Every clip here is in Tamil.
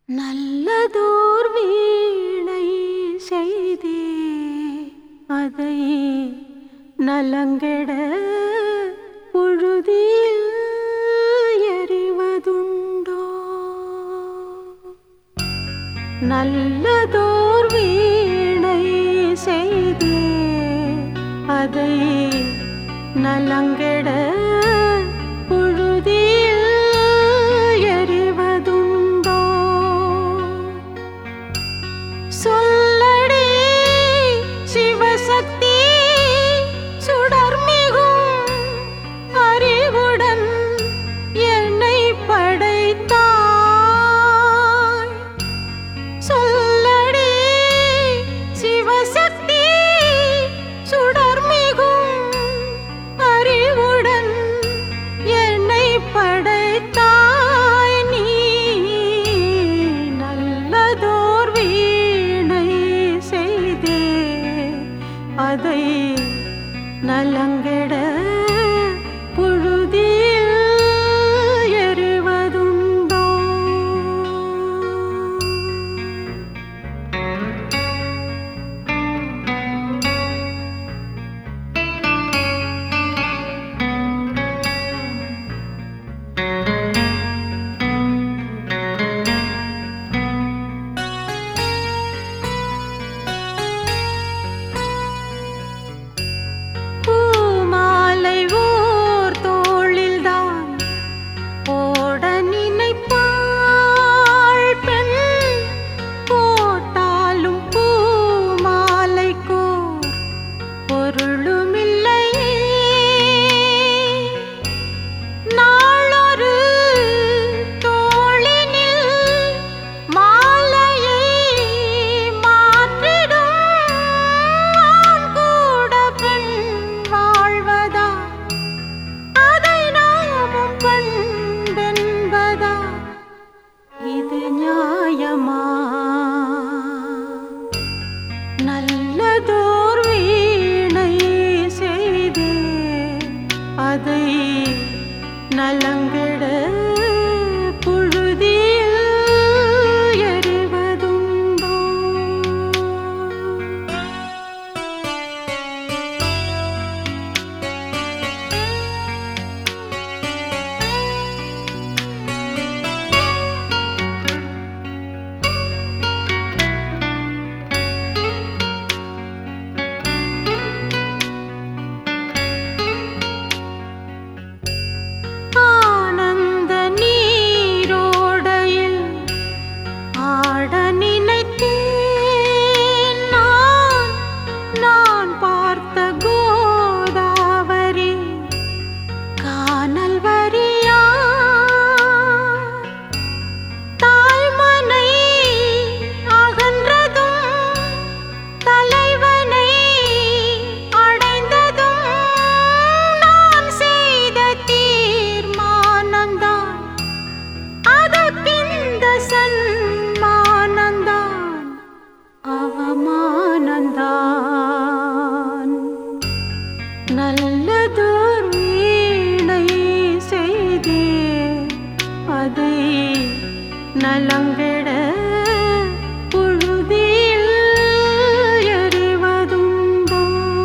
நல்லதோர் வீணை செய்தே அதை நலங்கெட புழுதியில் எறிவதுண்டோ? நல்லதோர் வீணை செய்தே அதை நலங்கெட புழுதியில் எறிவதுண்டோ? சொல்லடி சிவசக்தி சுடர்மிகும் அறிவுடன் என்னை படைத்தாய். சொல்லடி சிவசக்தி சுடர்மிகும் அறிவுடன் என்னை படைத்தாய். நீ நல்லதோர் வீணை செய்தே அதை நலங்கெட புழுதியில் எறிவதுண்டோ? நல்லதோர் வீணை செய்தே அதை நலங்கெட புழுதியில் எறிவதுண்டோ? நல்லதோர் வீணை செய்தே அதை நலங்கெட புழுதியில் எறிவதுண்டோ?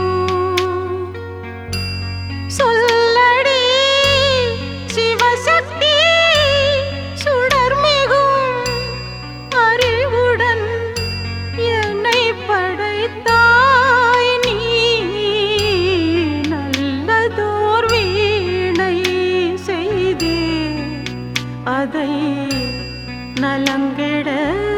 சொல்லடி சிவசக்தி சுடர்மிகும் அறிவுடன் என்னை படைத்தாய். நீ நல்லதோர் வீணை செய்தே அதை நலங்கெட